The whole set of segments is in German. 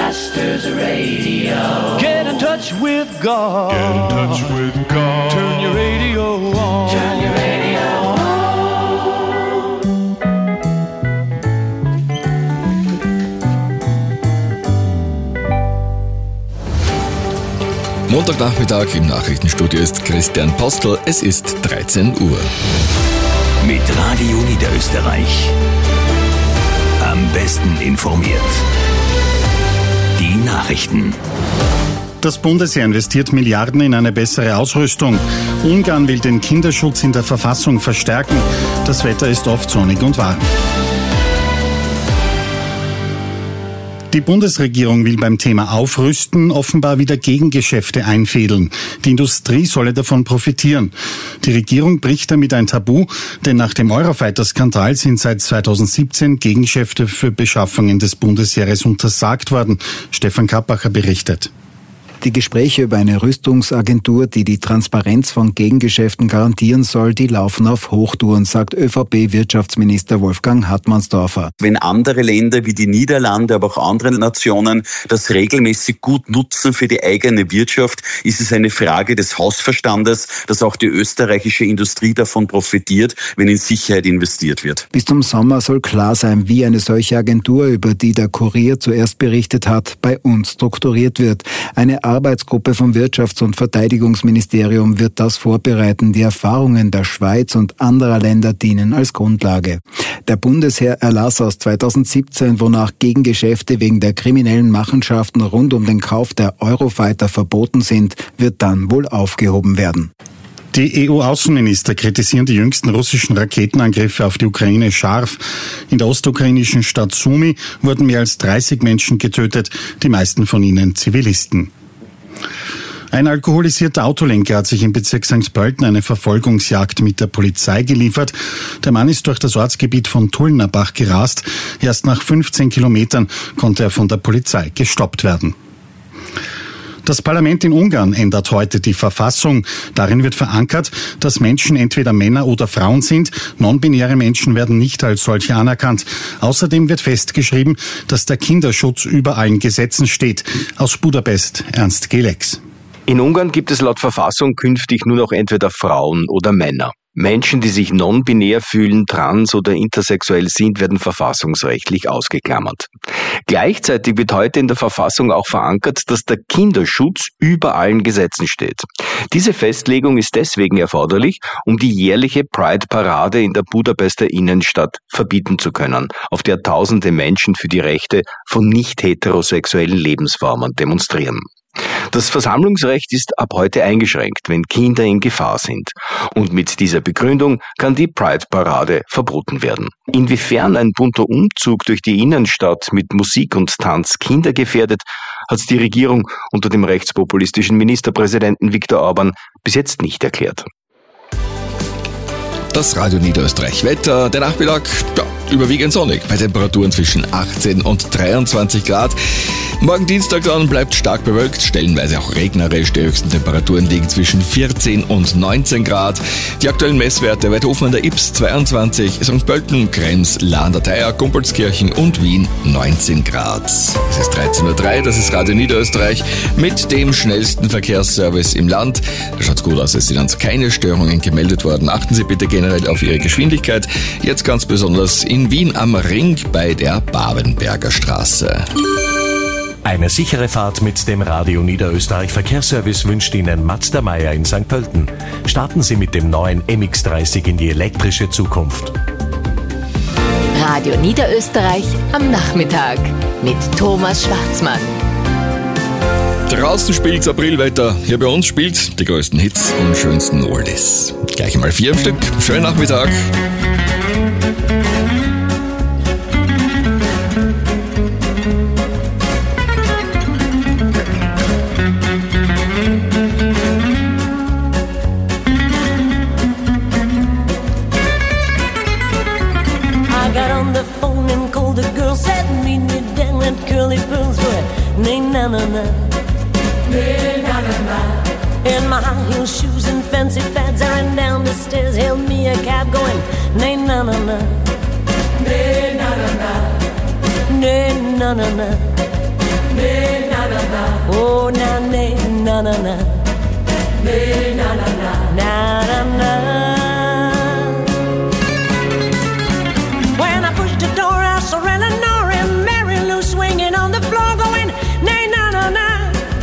Masters Radio. Get in touch with God. Get in touch with God. Turn your radio on. Turn your radio on. Montagnachmittag im Nachrichtenstudio ist Christian Postel. Es ist 13 Uhr. Mit Radio Niederösterreich. Am besten informiert. Die Nachrichten. Das Bundesheer investiert Milliarden in eine bessere Ausrüstung. Ungarn will den Kinderschutz in der Verfassung verstärken. Das Wetter ist oft sonnig und warm. Die Bundesregierung will beim Thema Aufrüsten offenbar wieder Gegengeschäfte einfädeln. Die Industrie solle davon profitieren. Die Regierung bricht damit ein Tabu, denn nach dem Eurofighter-Skandal sind seit 2017 Gegengeschäfte für Beschaffungen des Bundesheeres untersagt worden. Stefan Kappacher berichtet. Die Gespräche über eine Rüstungsagentur, die die Transparenz von Gegengeschäften garantieren soll, die laufen auf Hochtouren, sagt ÖVP-Wirtschaftsminister Wolfgang Hartmannsdorfer. Wenn andere Länder wie die Niederlande, aber auch andere Nationen das regelmäßig gut nutzen für die eigene Wirtschaft, ist es eine Frage des Hausverstandes, dass auch die österreichische Industrie davon profitiert, wenn in Sicherheit investiert wird. Bis zum Sommer soll klar sein, wie eine solche Agentur, über die der Kurier zuerst berichtet hat, bei uns strukturiert wird. Eine Arbeitsgruppe vom Wirtschafts- und Verteidigungsministerium wird das vorbereiten. Die Erfahrungen der Schweiz und anderer Länder dienen als Grundlage. Der Bundesheer-Erlass aus 2017, wonach Gegengeschäfte wegen der kriminellen Machenschaften rund um den Kauf der Eurofighter verboten sind, wird dann wohl aufgehoben werden. Die EU-Außenminister kritisieren die jüngsten russischen Raketenangriffe auf die Ukraine scharf. In der ostukrainischen Stadt Sumy wurden mehr als 30 Menschen getötet, die meisten von ihnen Zivilisten. Ein alkoholisierter Autolenker hat sich im Bezirk St. Pölten eine Verfolgungsjagd mit der Polizei geliefert. Der Mann ist durch das Ortsgebiet von Tullnerbach gerast. Erst nach 15 Kilometern konnte er von der Polizei gestoppt werden. Das Parlament in Ungarn ändert heute die Verfassung. Darin wird verankert, dass Menschen entweder Männer oder Frauen sind. Non-binäre Menschen werden nicht als solche anerkannt. Außerdem wird festgeschrieben, dass der Kinderschutz über allen Gesetzen steht. Aus Budapest, Ernst Gelex. In Ungarn gibt es laut Verfassung künftig nur noch entweder Frauen oder Männer. Menschen, die sich non-binär fühlen, trans oder intersexuell sind, werden verfassungsrechtlich ausgeklammert. Gleichzeitig wird heute in der Verfassung auch verankert, dass der Kinderschutz über allen Gesetzen steht. Diese Festlegung ist deswegen erforderlich, um die jährliche Pride-Parade in der Budapester Innenstadt verbieten zu können, auf der tausende Menschen für die Rechte von nicht heterosexuellen Lebensformen demonstrieren. Das Versammlungsrecht ist ab heute eingeschränkt, wenn Kinder in Gefahr sind. Und mit dieser Begründung kann die Pride-Parade verboten werden. Inwiefern ein bunter Umzug durch die Innenstadt mit Musik und Tanz Kinder gefährdet, hat die Regierung unter dem rechtspopulistischen Ministerpräsidenten Viktor Orban bis jetzt nicht erklärt. Das Radio Niederösterreich Wetter, der Nachmittag, überwiegend sonnig, bei Temperaturen zwischen 18 und 23 Grad. Morgen Dienstag dann bleibt stark bewölkt, stellenweise auch regnerisch. Die höchsten Temperaturen liegen zwischen 14 und 19 Grad. Die aktuellen Messwerte: Weidhofen an der Ips 22, St. Pölten, Krems, Lahn-der-Theier, Gumbolskirchen und Wien 19 Grad. Es ist 13.03 Uhr, das ist Radio Niederösterreich mit dem schnellsten Verkehrsservice im Land. Da schaut's gut aus, es sind uns keine Störungen gemeldet worden. Achten Sie bitte generell auf Ihre Geschwindigkeit. Jetzt ganz besonders in Wien am Ring bei der Babenberger Straße. Eine sichere Fahrt mit dem Radio Niederösterreich Verkehrsservice wünscht Ihnen Mazda Meier in St. Pölten. Starten Sie mit dem neuen MX-30 in die elektrische Zukunft. Radio Niederösterreich am Nachmittag mit Thomas Schwarzmann. Draußen spielt's Aprilwetter, hier bei uns spielt's die größten Hits und schönsten Oldies. Gleich einmal 4 am Stück. Schönen Nachmittag. I got on the phone and called the girl, said meet me down at Curly Pearl's where na-na-na-na. In my high heel shoes and fancy fads, I ran down the stairs, hailed me a cab going nay na na na, nay na na na, Oh, na na na na na. Na na na. When I pushed the door, I saw Eleanor and Mary Lou swinging on the floor, going nay na na na.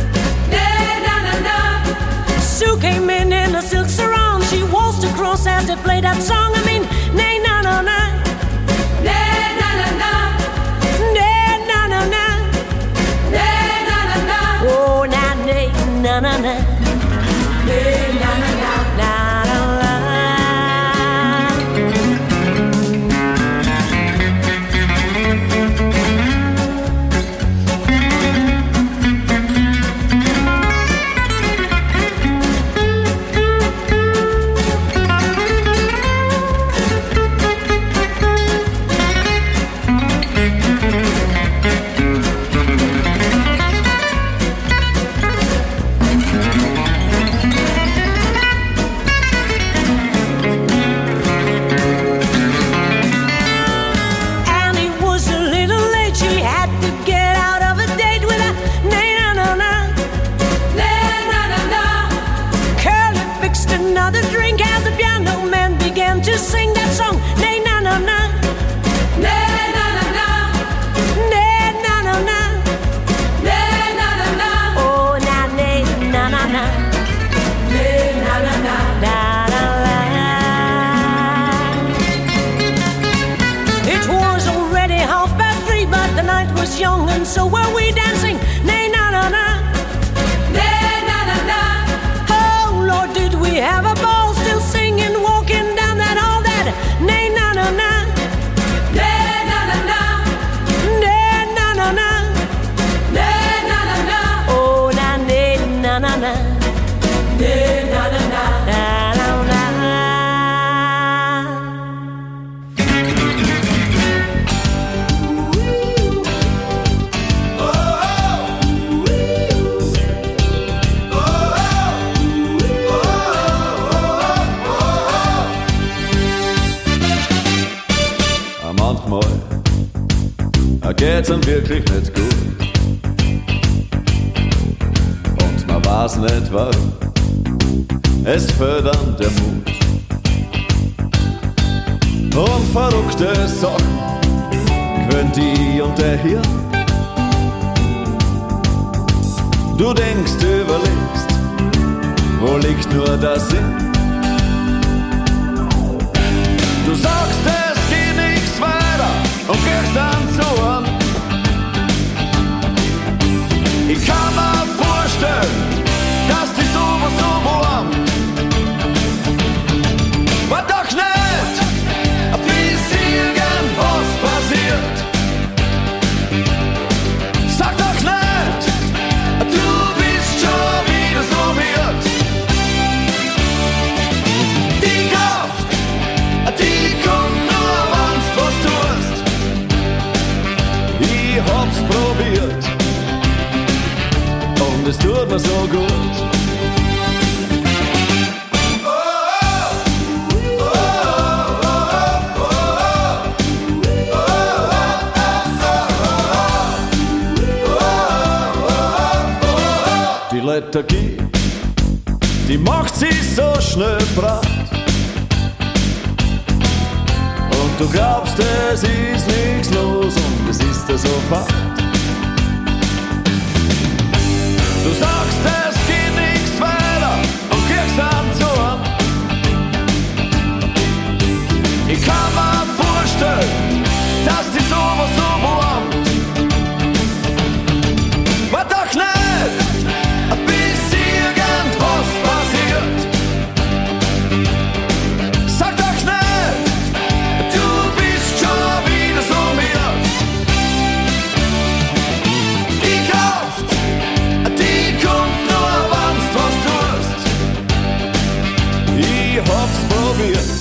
Sue came in a silk sarong. She waltzed across as they played that song. I mean, nay na na na. Nay na na na. Nay na na na. Nay na na na. Oh, na nay na na na. Nay na na na. Na na na. To sing that song, nay na na na, nay na na na, nay na na na, nay na na na, oh na nay na na na, nay na na na, na na na. It was already 3:30, but the night was young, and so were we dancing, nay na na na, nay na na na. Oh Lord, did we have a ball, still singing, walking down that hall, that nay na na na, nay na na na, nay na na na, nay na na na, oh na nay na na na, nay na na na, na na na. Manchmal geht's ihm wirklich nicht gut und man weiß nicht warum, es fehlt an der Mut. Und verrückte Sachen gewöhnt die und der Hirn. Du denkst, du überlegst, wo liegt nur der Sinn? Du sagst, es geht nichts weiter und gehst dann zu an. Ich kann mir vorstellen, dass dich sowas so wurmt. War doch nicht, bis irgendwas passiert. Sag doch nicht, du bist schon wieder so wild. Die Kraft, die kommt nur, wenn's was tust. Ich hab's probiert und es tut mir so gut. Die Lethargie, die macht sich so schnell breit. Und du glaubst, es ist nichts los und es ist so fad. Du sagst, es geht nichts weiter und kriegst dann so an. Ich kann mir vorstellen, dass die sowas so wurmt. War doch nicht, bis irgendwas passiert. Sag doch nicht, du bist schon wieder so wild. Die Kraft, die kommt nur, wenn's was tust. Ich hab's probiert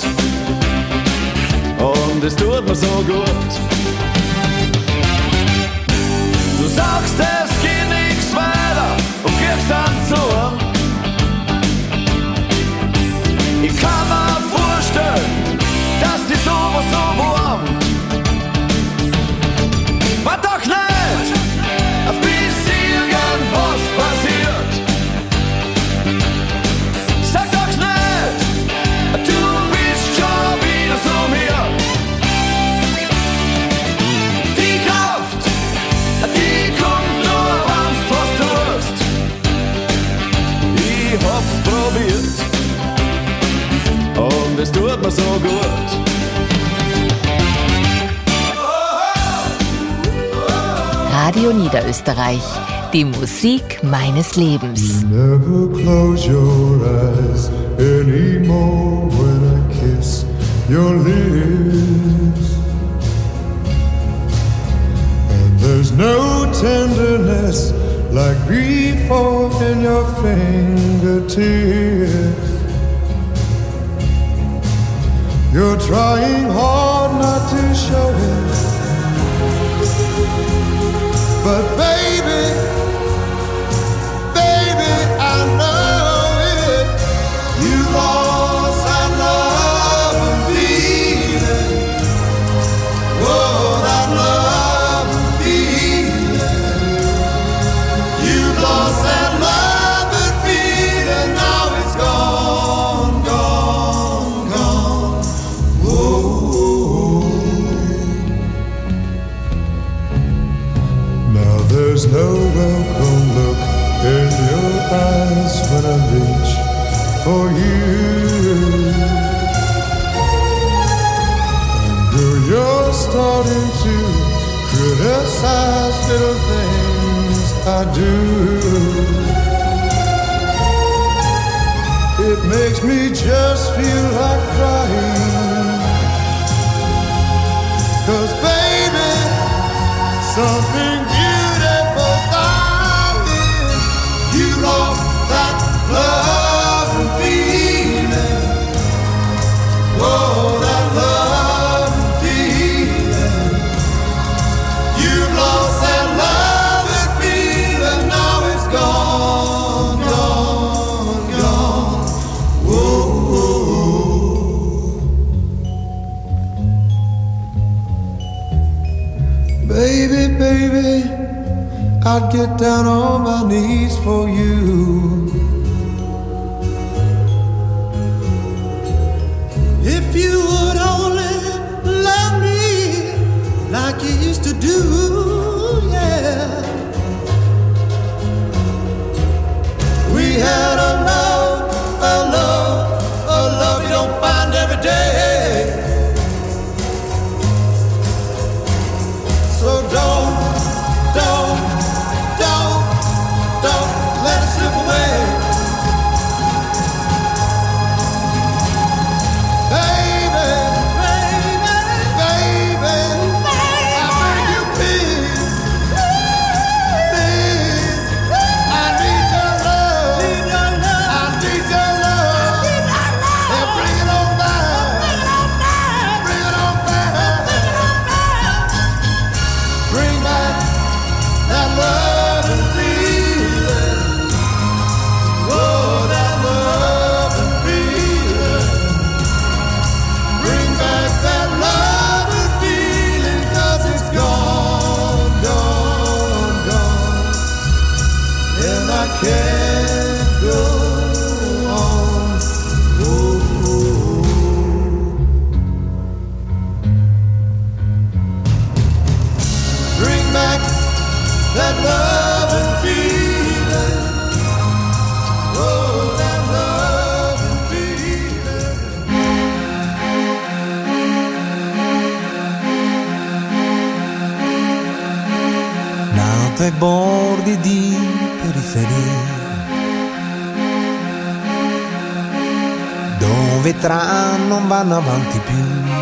und es tut mir so gut. Du sagst, es geht nichts weiter und gibst dann zu an. Ich kann mir vorstellen, dass die sowas so wurmt. War doch nicht, bis Radio Niederösterreich. Die Musik meines Lebens. Never close your eyes anymore when I kiss your lips. And there's no tenderness like before in your fingertips. You're trying hard not to show it, but baby, I know it. You lost that love and feeling. Oh, that love and feeling. You lost that love and feeling. Now it's gone, gone, gone. Whoa. Now there's no welcome look in your eyes when I reach for you. And girl, you're starting to criticize little things I do. It makes me just feel like crying. 'Cause baby, something beautiful about it. You lost that love and feeling. Oh, that love and feeling. You've lost that love and feeling. Now it's gone, gone, gone. Whoa, baby, baby, I'd get down on my knees for you. If you would only love me like you used to do, yeah. We had a love you don't find every day. So don't let it slip away. Baby, I beg you please, I need your love, I need your love, and bring it on back, bring it on back, bring back that love and feeling. Oh, that love and feeling. Bring back that love and feeling, 'cause it's gone, gone, gone. And I can't go on. Oh. Bring back that love and feeling. Oh, that love and feeling. Nato ai bordi di periferia, dove i tram non vanno avanti più,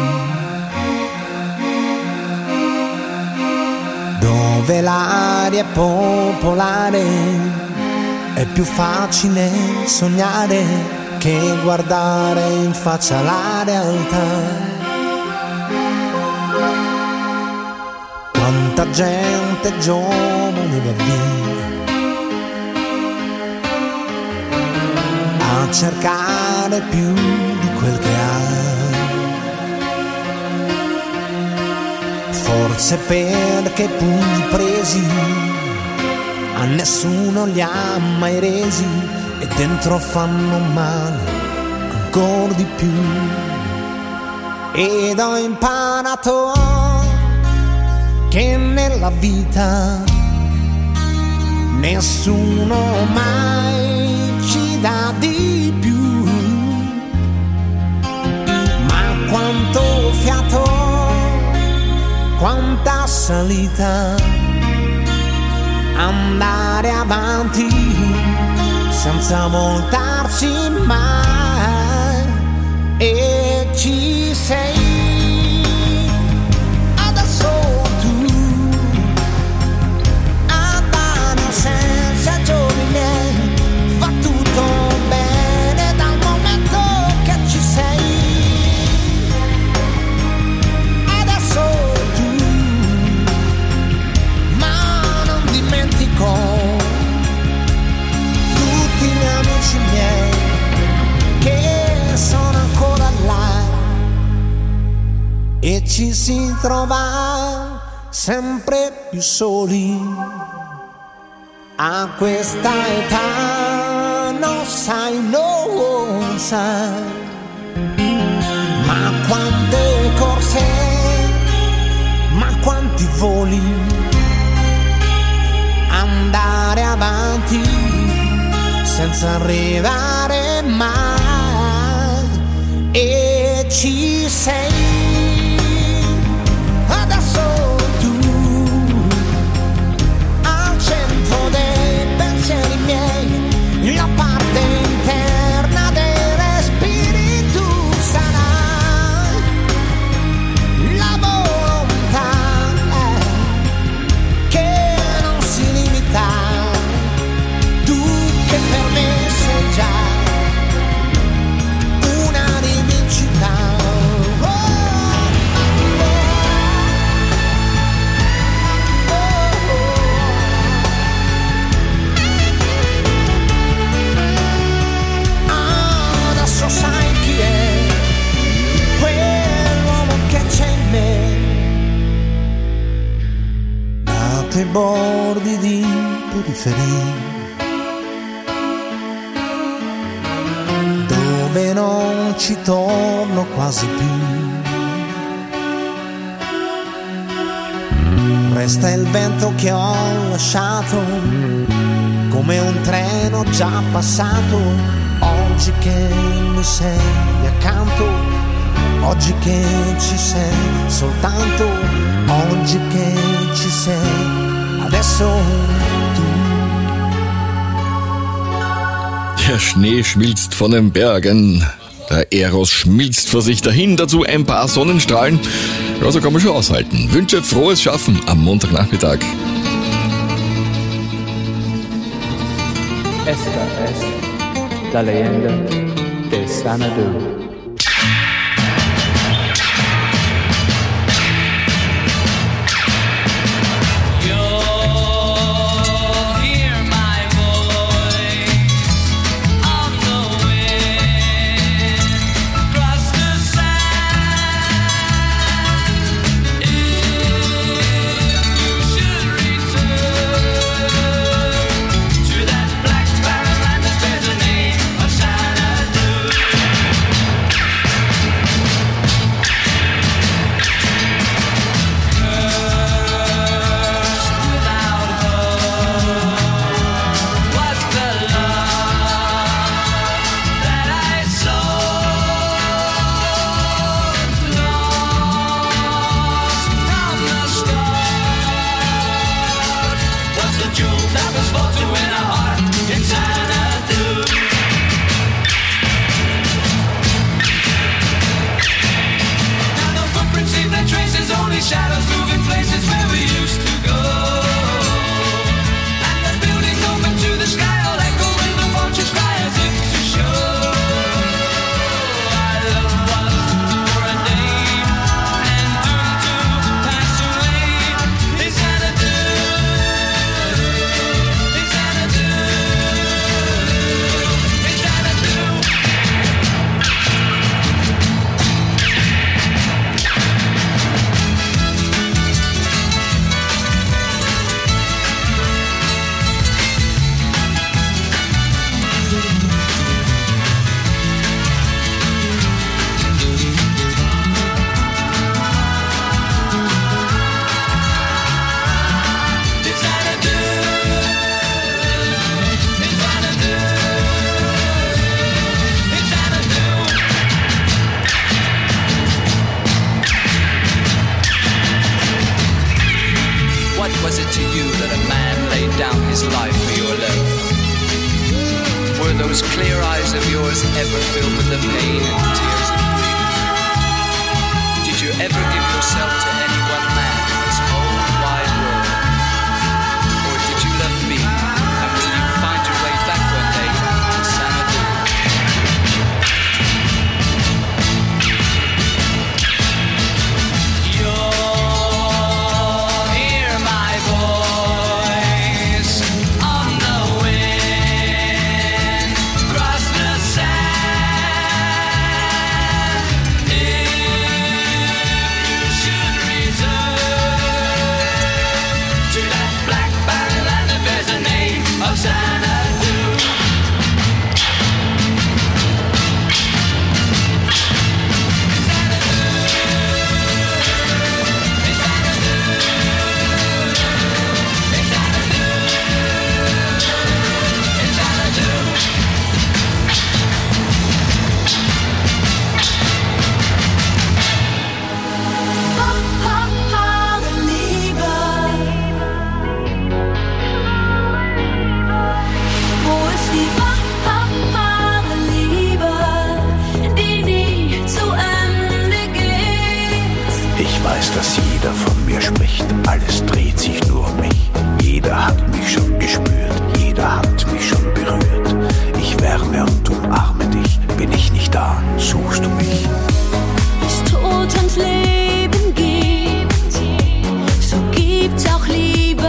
dove l'aria è popolare, è più facile sognare che guardare in faccia la realtà. Quanta gente giovane va via a cercare più di quel che ha, forse perché pugni presi a nessuno li ha mai resi e dentro fanno male ancora di più. Ed ho imparato che nella vita nessuno mai ci dà di più, ma quanto fiato, quanta salita andare avanti senza voltarsi mai, e ci sei adesso tu, Adamo senza giorni miei, va tutto bene dal momento che ci sei, adesso tu, ma non dimentico tutti gli amici miei che sono ancora là, e ci si trova sempre più soli a questa età, non sai, non sai, ma quante corse, ma quanti voli, andare avanti senza arrivare mai, e ci sei adesso tu, al centro dei pensieri miei, la parte interna dei respiri, tu sarai la volontà che non si limita, tu che per me sei già una rivincita. Adesso sai chi è quell'uomo che c'è in me, nato ai bordi di periferia, dove non ci torno quasi più, resta il vento che ho lasciato come un treno già passato, oggi che mi sei accanto, oggi che ci sei soltanto, oggi che ci sei adesso tu. Der Schnee schmilzt von den Bergen, der Eros schmilzt vor sich dahin, dazu ein paar Sonnenstrahlen. Ja, so kann man schon aushalten. Wünsche frohes Schaffen am Montagnachmittag. Esta es la leyenda de Xanadu. was it to you that a man laid down his life for your love? Were those clear eyes of yours ever filled with the pain and tears of grief? Did you ever give yourself to any one man in this whole wide world? Or did you love me, and will you find your way back one day to Xanadu? You'll hear my voice on the wind, across the sand. If you should return to that black barren land that bears the name of Xanadu. Ich weiß, dass jeder von mir spricht, alles dreht sich nur um mich. Jeder hat mich schon gespürt, jeder hat mich schon berührt. Ich wärme und umarme dich, bin ich nicht da, suchst du mich. Es Tod und Leben gibt, so gibt's auch Liebe.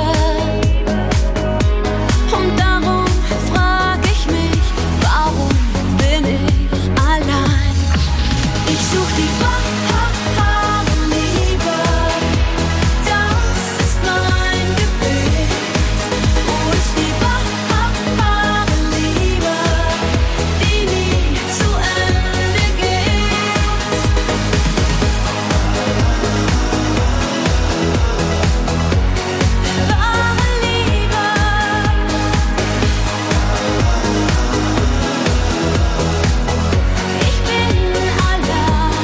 Und darum frag ich mich, warum bin ich allein? Ich such die wahre Liebe, das ist mein Gebet. Wo ist die wahre Liebe, die nie zu Ende geht? Wahre Liebe. Ich bin allein.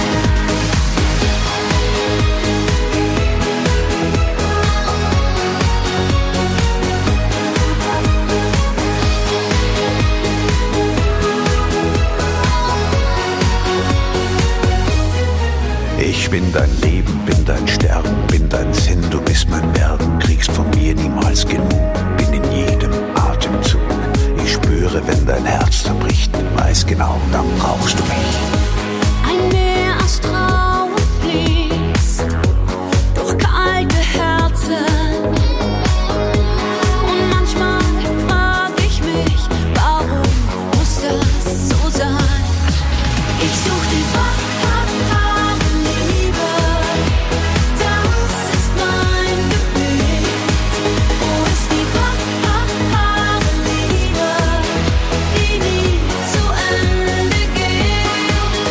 Ich bin dein Leben, bin dein Sterben, bin dein Sinn, du bist mein Werden, kriegst von mir niemals genug, bin in jedem Atemzug. Ich spüre, wenn dein Herz zerbricht, weiß genau, dann brauchst du mich. Ein Meer aus Trauer fließt durch kalte Herzen. Und manchmal frag ich mich, warum muss das so sein? Ich such die wahre Liebe, das ist mein Gebet. Wo ist die wahre Liebe, die nie zu Ende geht?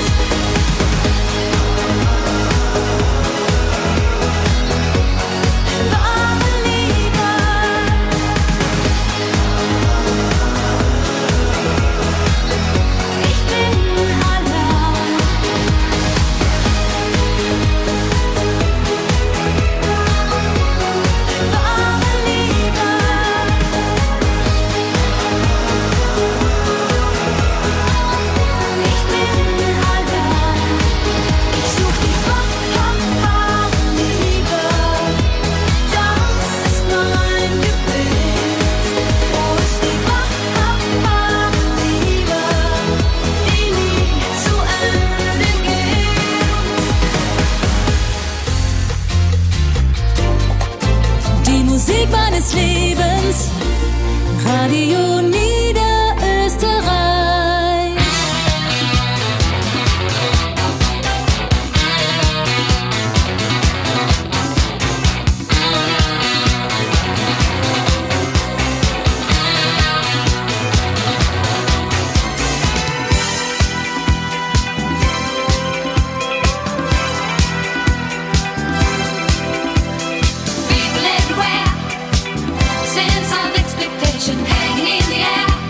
Wahre Liebe. Ich bin allein. Wahre Liebe. Ich bin allein. Ich such die wahre Liebe, das ist mein Gebet. Wo ist die wahre Liebe, die nie zu Ende geht? Die Musik meines Lebens, Radio Niederösterreich. People everywhere, sense of expectation hanging in the air.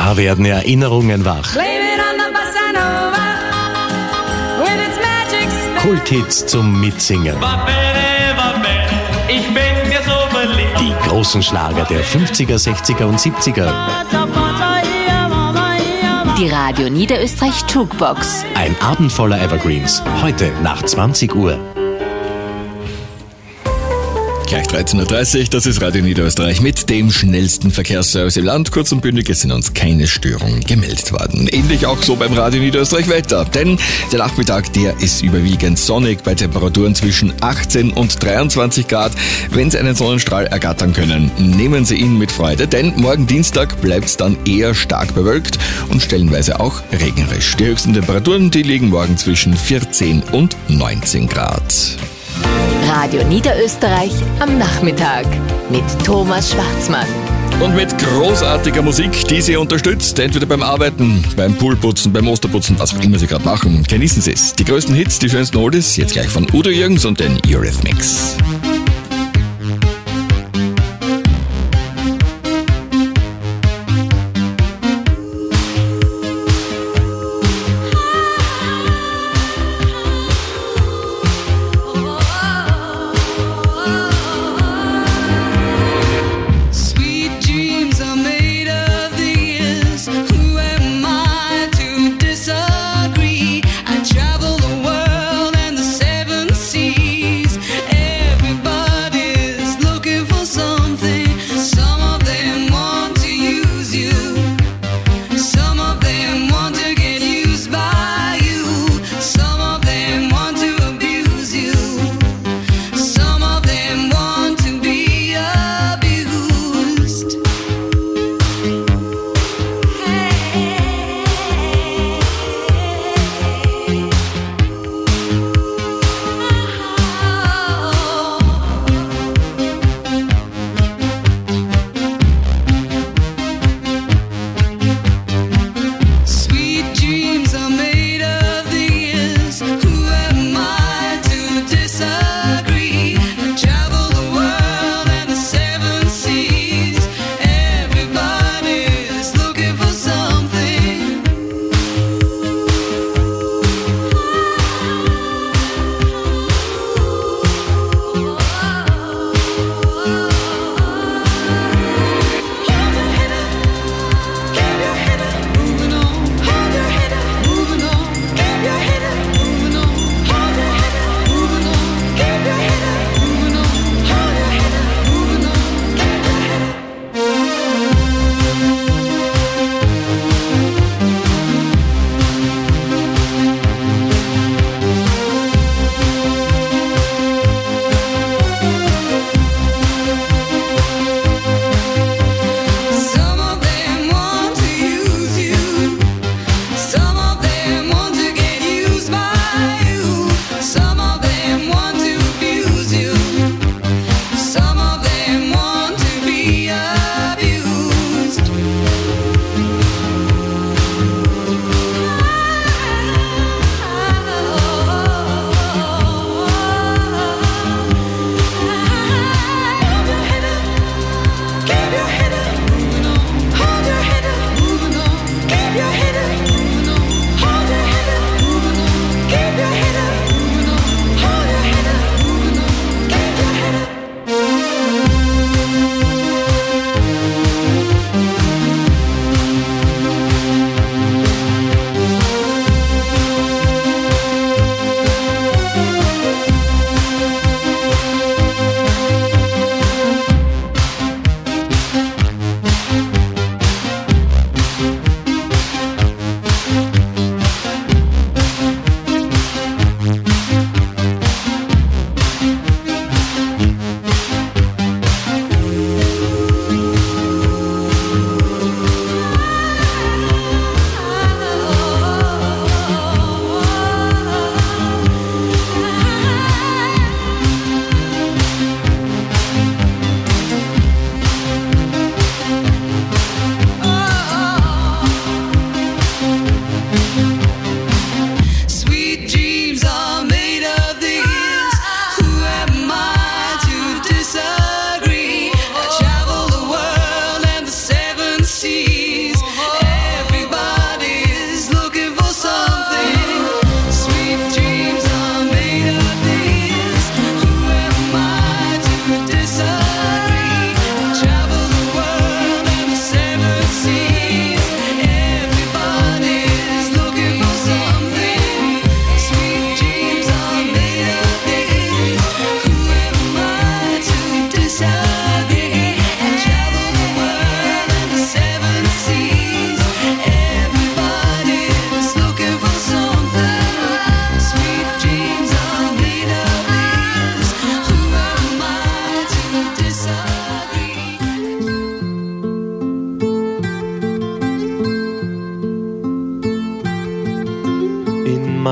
Da werden Erinnerungen wach. Blame it on the bossa nova with its magic spell. Kulthits zum Mitsingen. Va bene, ich bin mir so verliebt. Die großen Schlager der 50er, 60er und 70er. Die Radio Niederösterreich Jukebox. Ein Abend voller Evergreens. Heute nach 20 Uhr. Gleich 13.30 Uhr, das ist Radio Niederösterreich mit dem schnellsten Verkehrsservice im Land. Kurz und bündig, es sind uns keine Störungen gemeldet worden. Ähnlich auch so beim Radio Niederösterreich Wetter, denn der Nachmittag, der ist überwiegend sonnig bei Temperaturen zwischen 18 und 23 Grad. Wenn Sie einen Sonnenstrahl ergattern können, nehmen Sie ihn mit Freude, denn morgen Dienstag bleibt es dann eher stark bewölkt und stellenweise auch regnerisch. Die höchsten Temperaturen, die liegen morgen zwischen 14 und 19 Grad. Radio Niederösterreich am Nachmittag mit Thomas Schwarzmann. Und mit großartiger Musik, die Sie unterstützt, entweder beim Arbeiten, beim Poolputzen, beim Osterputzen, was auch immer Sie gerade machen. Genießen Sie es. Die größten Hits, die schönsten Oldies, jetzt gleich von Udo Jürgens und den Eurythmics.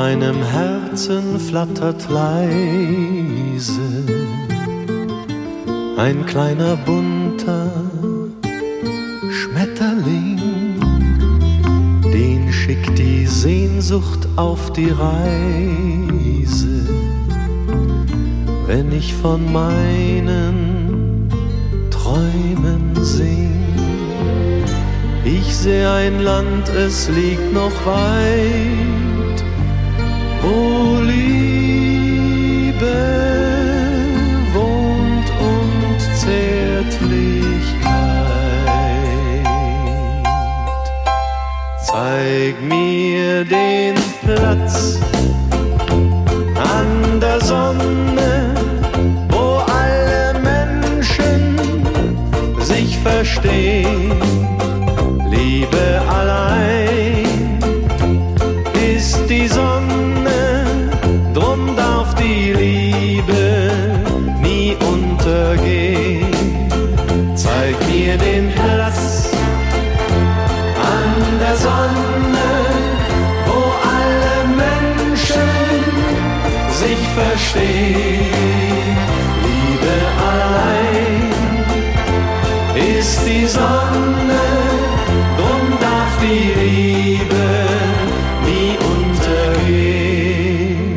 meinem Herzen flattert leise ein kleiner bunter Schmetterling, den schickt die Sehnsucht auf die Reise, wenn ich von meinen Träumen sing. Ich sehe ein Land, es liegt noch weit, wo Liebe wohnt und Zärtlichkeit. Zeig mir den Platz an der Sonne, wo alle Menschen sich verstehen. Liebe allein ist die Sonne, drum darf die Liebe nie untergehen. Zeig mir den Platz an der Sonne, wo alle Menschen sich verstehen. Liebe allein ist die Sonne, drum darf die Liebe nie untergehen.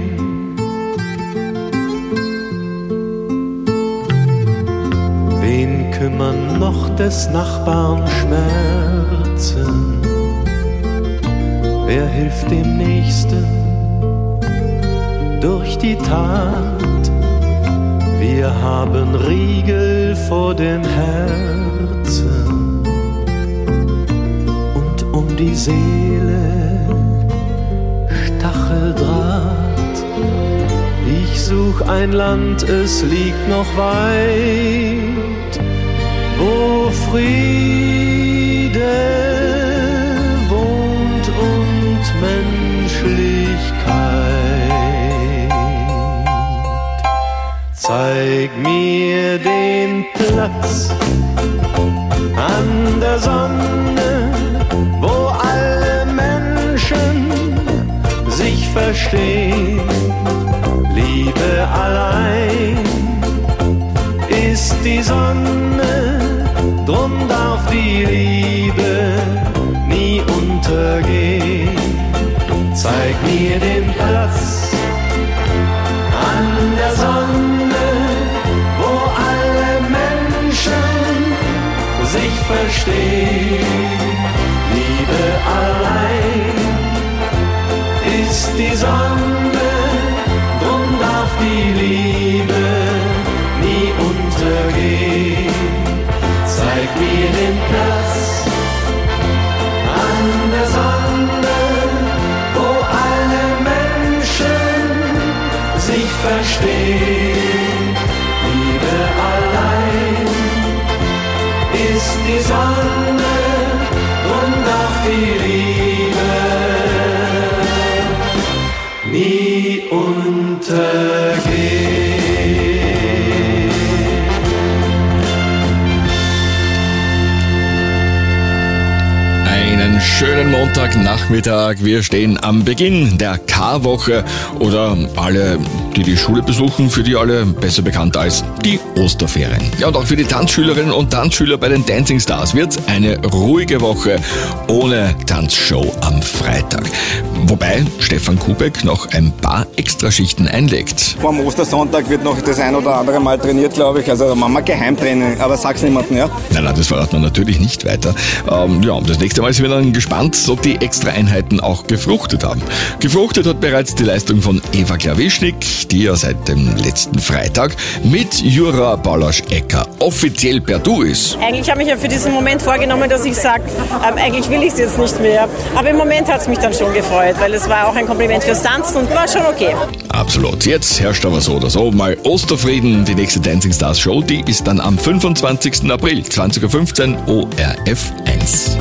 Wen kümmern noch des Nachbarn Schmerzen? Wer hilft dem Nächsten durch die Tat? Wir haben Riegel vor den Herzen und um die Seele Stacheldraht. Ich such ein Land, es liegt noch weit, wo Friede wohnt und Menschlichkeit. Zeig mir den Platz an der Sonne, wo alle Menschen sich verstehen. Liebe allein ist die Sonne, drum darf die Liebe nie untergehen. Zeig mir den Platz an der Sonne, wo alle Menschen sich verstehen. Liebe allein ist die Sonne, drum darf die Liebe nie untergehen. Zeig mir den Platz an der Sonne, wo alle Menschen sich verstehen. Liebe allein ist die Sonne, drum darf die Liebe nie untergehen. Einen schönen Montagnachmittag. Wir stehen am Beginn der Karwoche oder alle, die die Schule besuchen, für die alle besser bekannt als die Osterferien. Ja, und auch für die Tanzschülerinnen und Tanzschüler bei den Dancing Stars wird eine ruhige Woche ohne Tanzshow am Freitag. Wobei Stefan Kubek noch ein paar Extraschichten einlegt. Vor dem Ostersonntag wird noch das ein oder andere Mal trainiert, glaube ich. Also da machen wir Geheimtraining, aber sag's niemandem, ja? Nein, das verraten wir natürlich nicht weiter. Ja, und das nächste Mal sind wir dann gespannt, ob die Extra-Einheiten auch gefruchtet haben. Gefruchtet hat bereits die Leistung von Eva Klawischnik, die ja seit dem letzten Freitag mit Jura Balasch-Ecker offiziell per Du ist. Eigentlich habe ich ja für diesen Moment vorgenommen, dass ich sage, eigentlich will ich es jetzt nicht mehr. Aber im Moment hat es mich dann schon gefreut, weil es war auch ein Kompliment fürs Tanzen und war schon okay. Absolut. Jetzt herrscht aber so oder so mal Osterfrieden. Die nächste Dancing Stars Show, die ist dann am 25. April, 20.15 Uhr, ORF 1.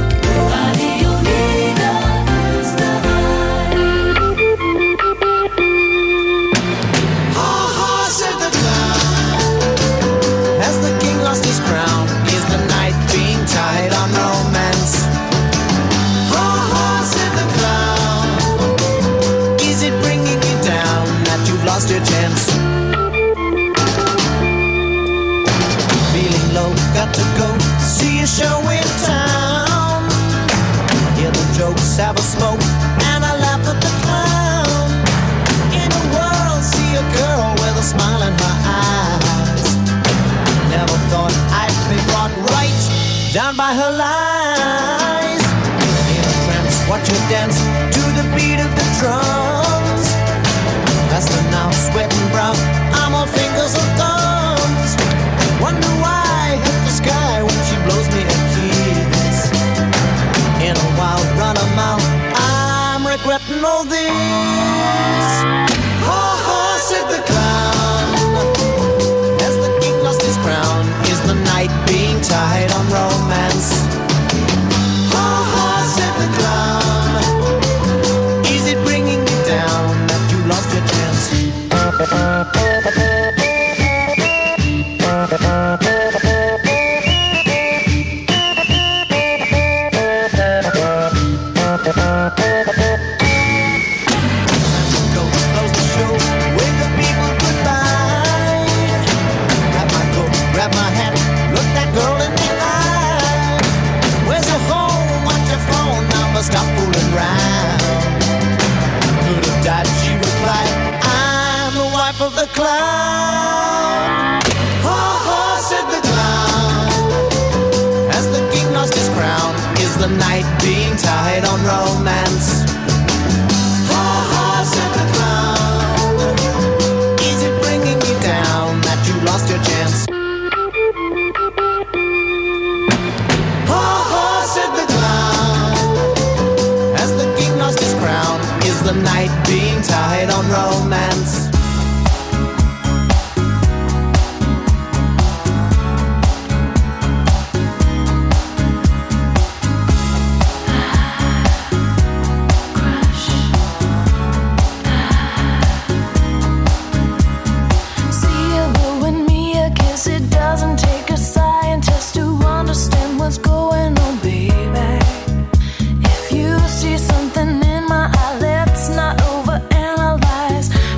Bring smoke, and I laughed at the clown. In the world, see a girl with a smile in her eyes. Never thought I'd be brought right down by her lies. In a trance, watch her dance to the beat of the drums. Faster now, sweating brown, I'm on fingers and thumbs. Wonder why I hit the sky when she blows me a kiss. In a wild run of mouth, I'm regretting all this. Ha ha, said the clown, as the king lost his crown. Is the night being tied on romance? Ha ha, said the clown, is it bringing you down that you lost your chance? Close the show, wave the people goodbye. Grab my coat, grab my hat, look that girl in the eye. Where's your home? What's your phone number? Stop fooling round. Could have died, she replied, I'm the wife of the clown. Ha ha, said the clown, as the king lost his crown. Is the night being tied on romance? Ha ha, said the clown, is it bringing you down that you lost your chance? Ha ha, said the clown, as the king lost his crown. Is the night being tied on romance? See you blowing me a kiss. It doesn't take a scientist to understand what's going on, baby. If you see something in my eye, let's not overanalyze.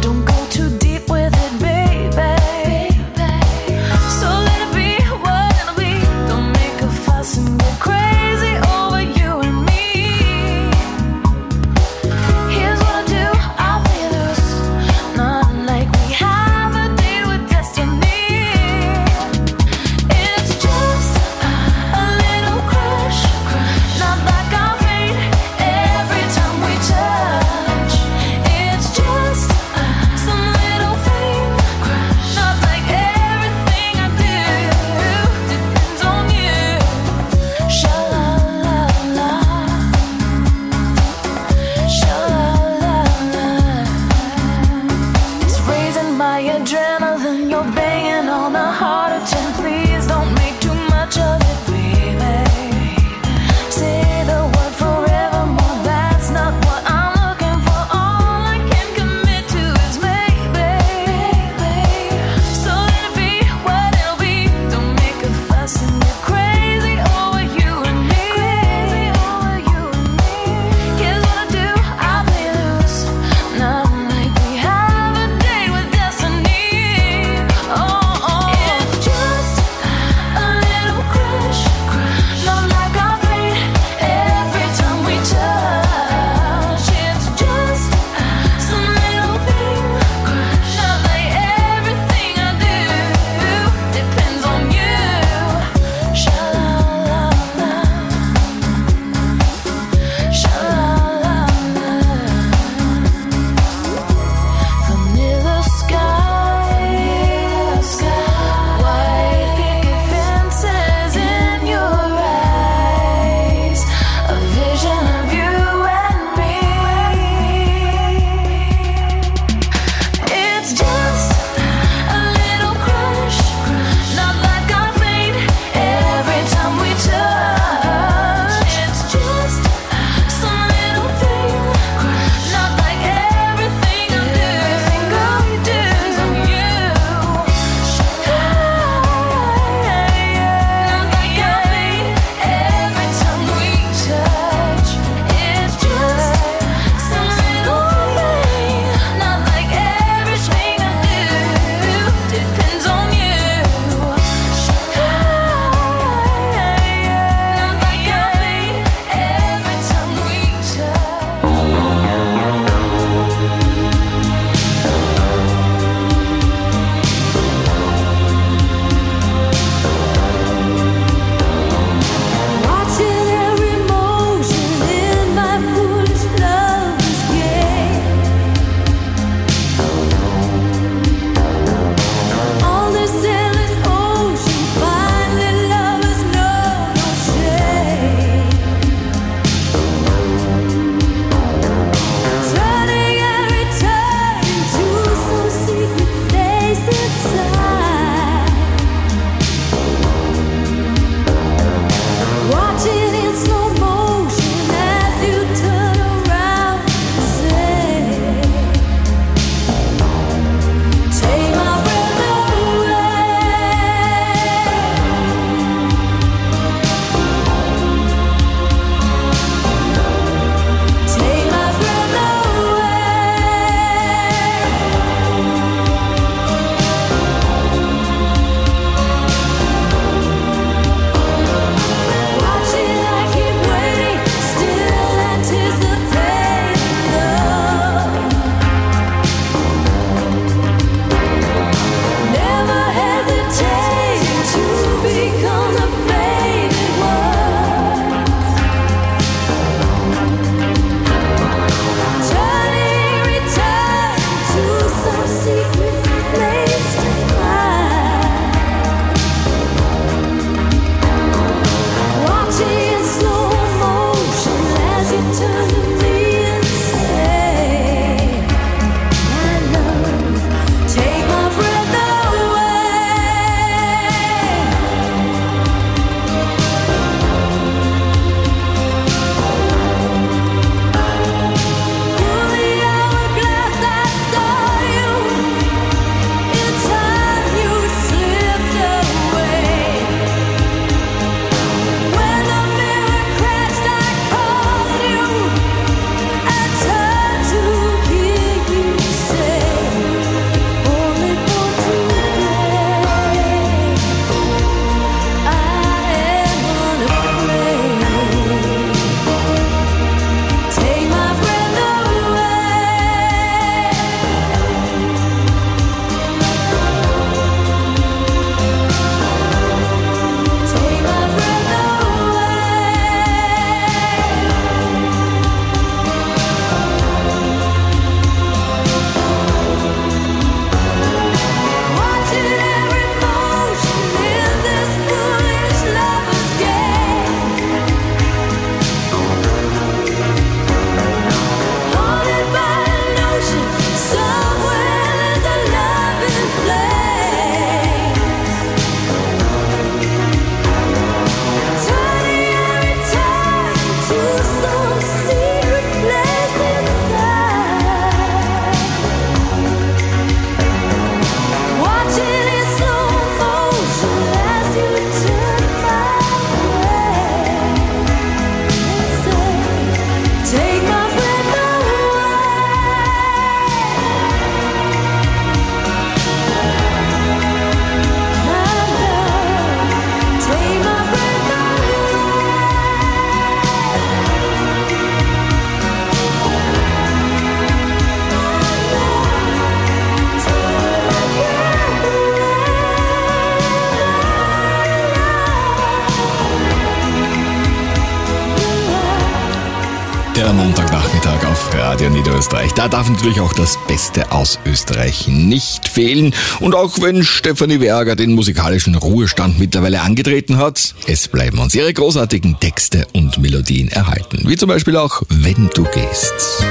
Der Montagnachmittag auf Radio Niederösterreich. Da darf natürlich auch das Beste aus Österreich nicht fehlen. Und auch wenn Stefanie Werger den musikalischen Ruhestand mittlerweile angetreten hat, es bleiben uns ihre großartigen Texte und Melodien erhalten. Wie zum Beispiel auch Wenn du gehst.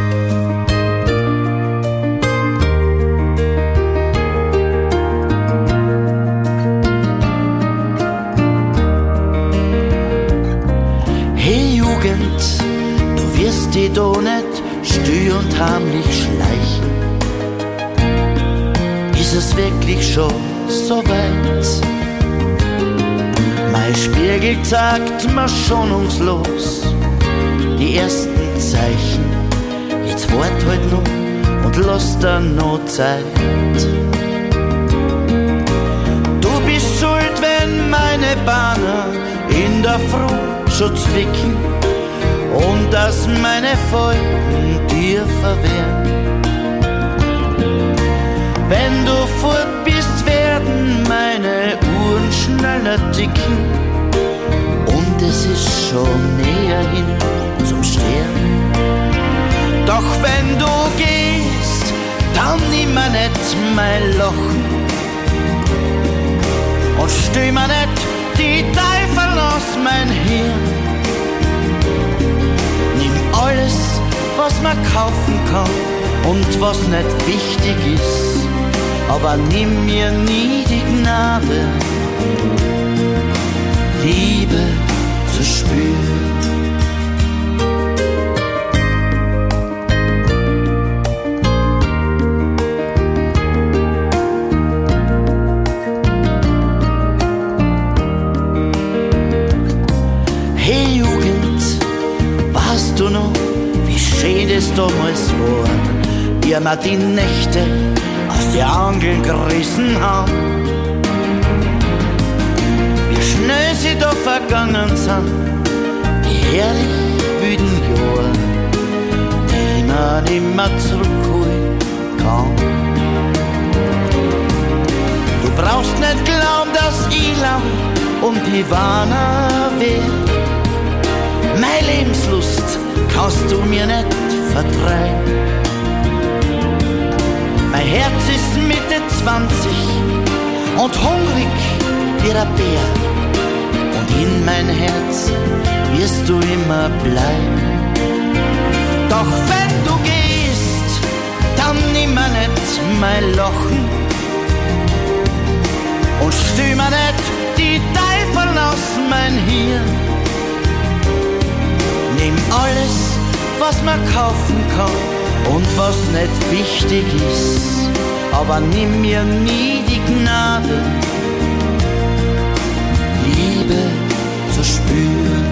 Hey Jugend, du wirst dich da nicht still und heimlich schleichen. Ist es wirklich schon so weit? Mein Spiegel zeigt mir schonungslos die ersten Zeichen. Jetzt wart halt noch und lass dir noch Zeit. Du bist schuld, wenn meine Bahnen in der Früh schon zwicken und dass meine Falten dir verwehren. Wenn du fort bist, werden meine Uhren schneller ticken und es ist schon näher hin zum Stern. Doch wenn du gehst, dann nimm mir nicht mein Lachen und steh mir nicht die Teufel aus mein Hirn. Nimm alles, was man kaufen kann und was nicht wichtig ist, aber nimm mir nie die Gnade, Liebe zu spüren. Hey Jugend, weißt du noch, wie schön es damals war, wie wir die Nächte aus die Angeln gerissen haben. Wie schnell sie da vergangen sind, die herrlich wüden Jahre, die man nimmer zurückholen kann. Du brauchst nicht glauben, dass ich lang um die Wanne wär. Meine Lebenslust kannst du mir nicht vertreiben. Mein Herz ist Mitte 20 und hungrig wie ein Bär. Und in mein Herz wirst du immer bleiben. Doch wenn du gehst, dann nimm mir nicht mein Lachen und steh mir nicht die Teufel aus mein Hirn. Nimm alles, was man kaufen kann und was nicht wichtig ist, aber nimm mir nie die Gnade, Liebe zu spüren.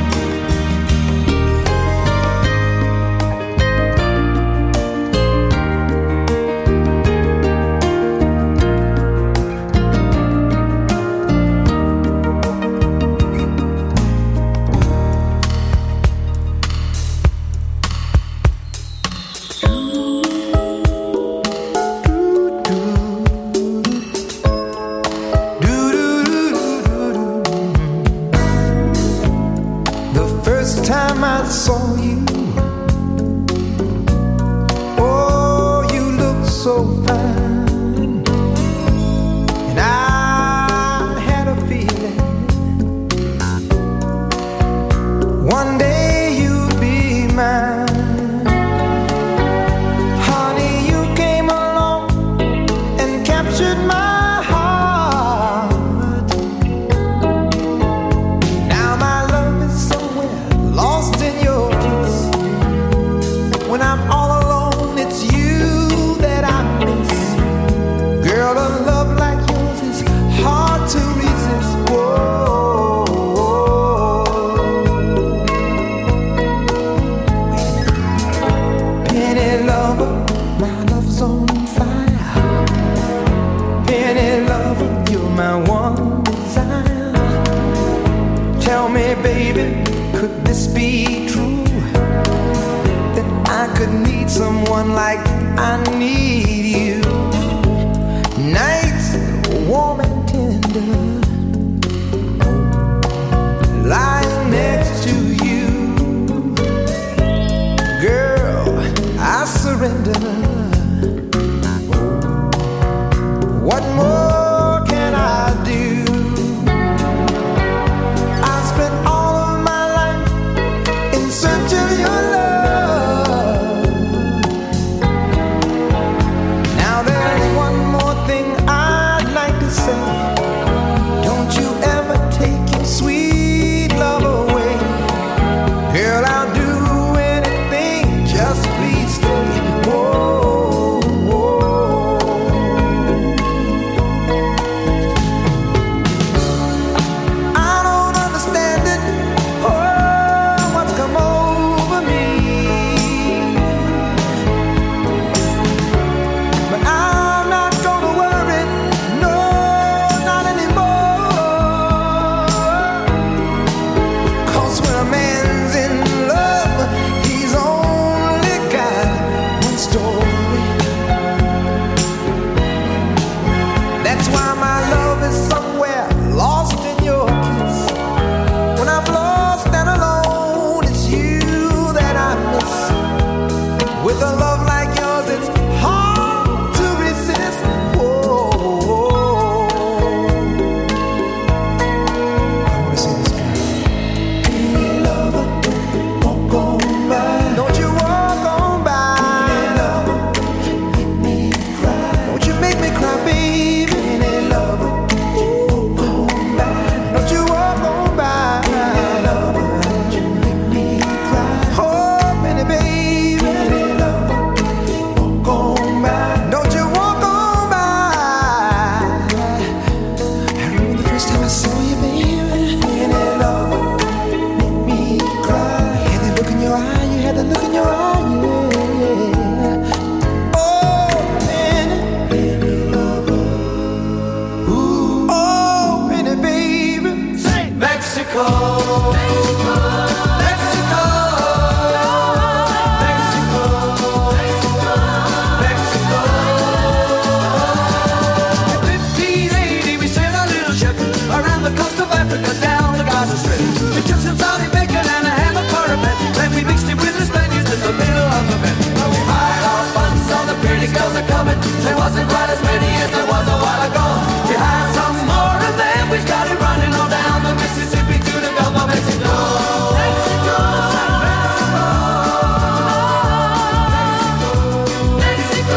Mexico, Mexico, Mexico, Mexico. In 1580 we sailed a little ship around the coast of Africa down the Gaza Strip. We took some Saudi bacon and a ham of parapet, then we mixed it with the Spaniards in the middle of the bed. We hired our funds, all the pretty girls are coming. There wasn't quite as many as there was a while ago. We hired some more and then we started running on down the Mississippi to the Gulf of Mexico. Mexico, Mexico, Mexico.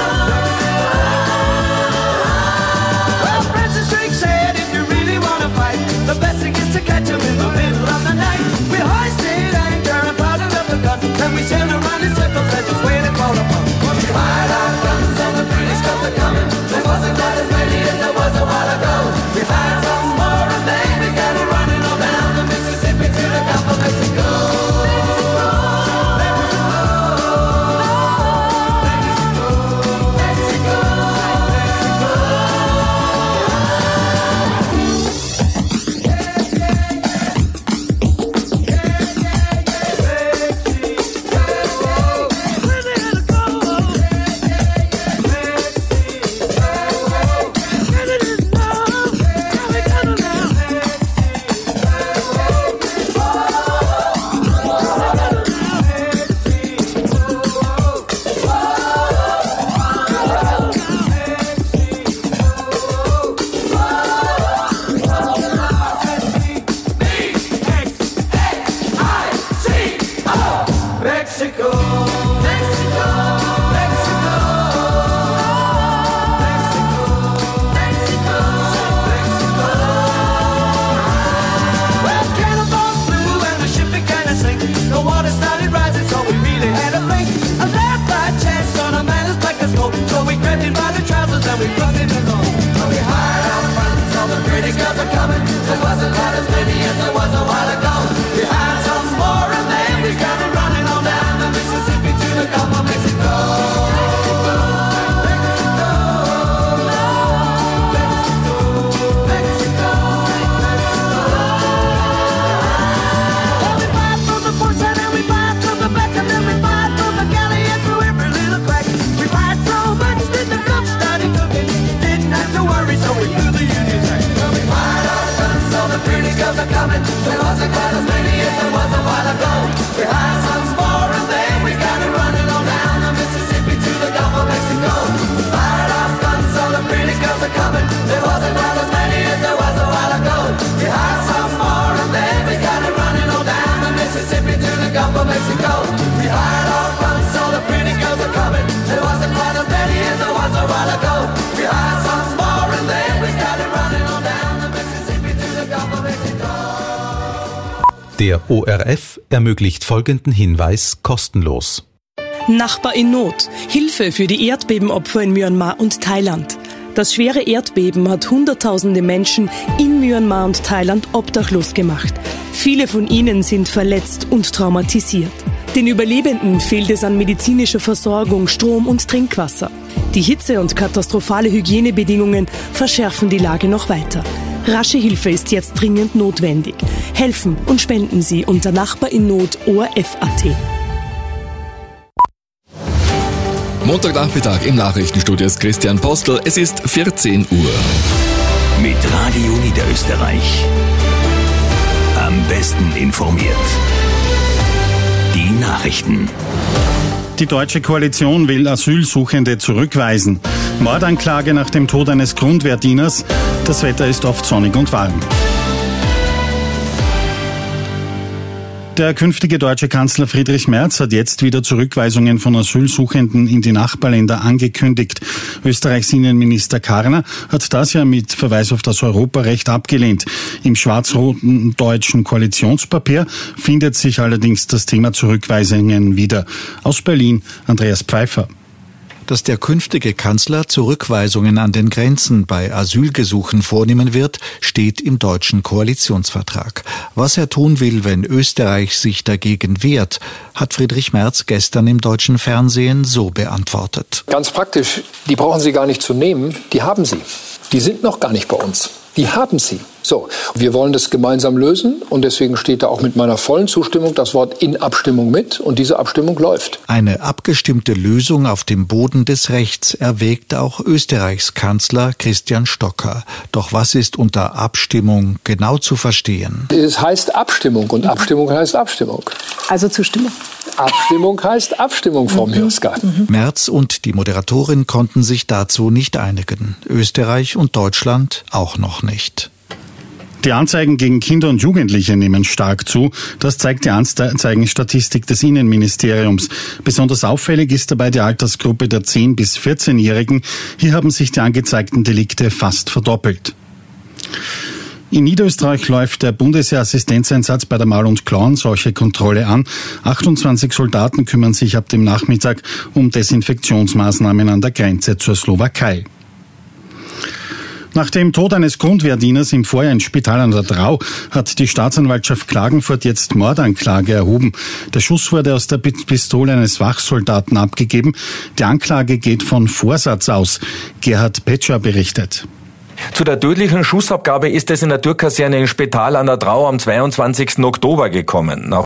Well, Francis Drake said if you really want to fight, the best thing is to catch them in the middle of the night. We hoisted anchor and powdered up the gun, then we sailed around in circles and just waited for the fun. We fired our guns and the British guns are coming. There wasn't quite as many as there was a while ago. We fired some more and then we got it running on down the Mississippi to the Gulf of Mexico. Mexico, Mexico, Mexico, Mexico, Mexico. Well, cannonballs flew and the ship began to sink. The water started rising, so we really had a blink. I laughed by chance on a man as black as gold, so we grabbed him by the trousers and we plugged him in home. So we hired our friends, all the pretty girls are coming. There wasn't quite as many as there was a while ago. We hired some more and then we started running on down the Mississippi to the Gulf of Mexico. Mexico, well, we fired from the port side and we fired from the back and then we fired from the galley and through every little crack. We fired so much that the cook started cooking. Didn't have to worry, so we blew the Union Jack. Well, we fired our guns, all the pretty girls are coming. There wasn't quite as many as there was a while ago. We hired some more and then we got it running on down the Mississippi to the Gulf of Mexico. We fired our guns, all the pretty girls are coming. There wasn't quite as many as there was a while ago. We hired some more and then we got it running on down the Mississippi to the Gulf of Mexico. We hired our guns, all the pretty girls are coming. There wasn't quite as many as there was a while ago. We hired some more and then we got it running on down the Mississippi to the Gulf of Mexico. Der ORF ermöglicht folgenden Hinweis kostenlos. Nachbar in Not. Hilfe für die Erdbebenopfer in Myanmar und Thailand. Das schwere Erdbeben hat Hunderttausende Menschen in Myanmar und Thailand obdachlos gemacht. Viele von ihnen sind verletzt und traumatisiert. Den Überlebenden fehlt es an medizinischer Versorgung, Strom und Trinkwasser. Die Hitze und katastrophale Hygienebedingungen verschärfen die Lage noch weiter. Rasche Hilfe ist jetzt dringend notwendig. Helfen und spenden Sie unter Nachbar in Not ORF.at. Montagnachmittag im Nachrichtenstudio ist Christian Postel. Es ist 14 Uhr. Mit Radio Niederösterreich. Am besten informiert. Die Nachrichten. Die Deutsche Koalition will Asylsuchende zurückweisen. Mordanklage nach dem Tod eines Grundwehrdieners. Das Wetter ist oft sonnig und warm. Der künftige deutsche Kanzler Friedrich Merz hat jetzt wieder Zurückweisungen von Asylsuchenden in die Nachbarländer angekündigt. Österreichs Innenminister Karner hat das ja mit Verweis auf das Europarecht abgelehnt. Im schwarz-roten deutschen Koalitionspapier findet sich allerdings das Thema Zurückweisungen wieder. Aus Berlin, Andreas Pfeiffer. Dass der künftige Kanzler Zurückweisungen an den Grenzen bei Asylgesuchen vornehmen wird, steht im deutschen Koalitionsvertrag. Was er tun will, wenn Österreich sich dagegen wehrt, hat Friedrich Merz gestern im deutschen Fernsehen so beantwortet. Ganz praktisch, die brauchen Sie gar nicht zu nehmen, die haben Sie. Die sind noch gar nicht bei uns. Die haben Sie. So, wir wollen das gemeinsam lösen und deswegen steht da auch mit meiner vollen Zustimmung das Wort in Abstimmung mit und diese Abstimmung läuft. Eine abgestimmte Lösung auf dem Boden des Rechts erwägt auch Österreichs Kanzler Christian Stocker. Doch was ist unter Abstimmung genau zu verstehen? Es heißt Abstimmung und Abstimmung heißt Abstimmung. Also Zustimmung. Abstimmung heißt Abstimmung, Frau Mioska. Merz und die Moderatorin konnten sich dazu nicht einigen. Österreich und Deutschland auch noch nicht. Die Anzeigen gegen Kinder und Jugendliche nehmen stark zu. Das zeigt die Anzeigenstatistik des Innenministeriums. Besonders auffällig ist dabei die Altersgruppe der 10- bis 14-Jährigen. Hier haben sich die angezeigten Delikte fast verdoppelt. In Niederösterreich läuft der Bundeswehr-Assistenzeinsatz bei der Mal- und Klauenseuche-Kontrolle an. 28 Soldaten kümmern sich ab dem Nachmittag um Desinfektionsmaßnahmen an der Grenze zur Slowakei. Nach dem Tod eines Grundwehrdieners im Vorjahr im Spital an der Drau hat die Staatsanwaltschaft Klagenfurt jetzt Mordanklage erhoben. Der Schuss wurde aus der Pistole eines Wachsoldaten abgegeben. Die Anklage geht von Vorsatz aus. Gerhard Petscher berichtet. Zu der tödlichen Schussabgabe ist es in der Türkaserne im Spital an der Drau am 22. Oktober gekommen. Nach